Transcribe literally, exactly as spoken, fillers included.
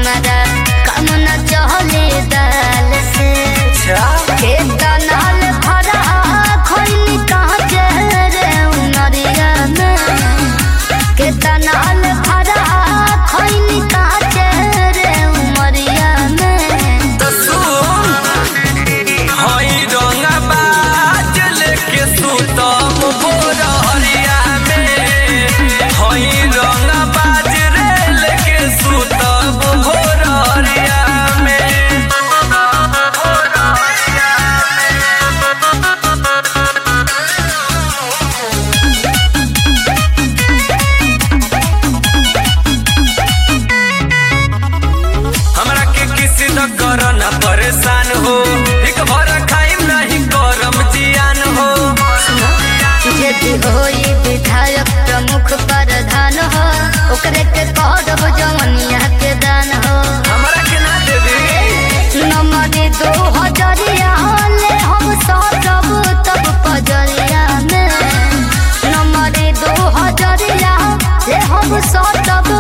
हमारा काम न चले दाल से खेत नाल भरा खोइनी काचे रे उनरिया में खेत नाल भरा खोइनी काचे रे उमरिया में तो सुन हई रंगा बाज लेके सुतम भोरहरिया में हई रंगा बाज रे लेके सुतम भोरहरिया में हमरा के किसी न करो ना परेशान हो एक भर खाइम नहीं करम जियान हो यदि होई विधायक प्रमुख प्रधान हो ओकरे के कहब जवनिया के दान हो हमरा के ना देबी नमरी दो हजरिया ले हम सजब तब पजरिया में नमरी दो हजरिया ले हम सजब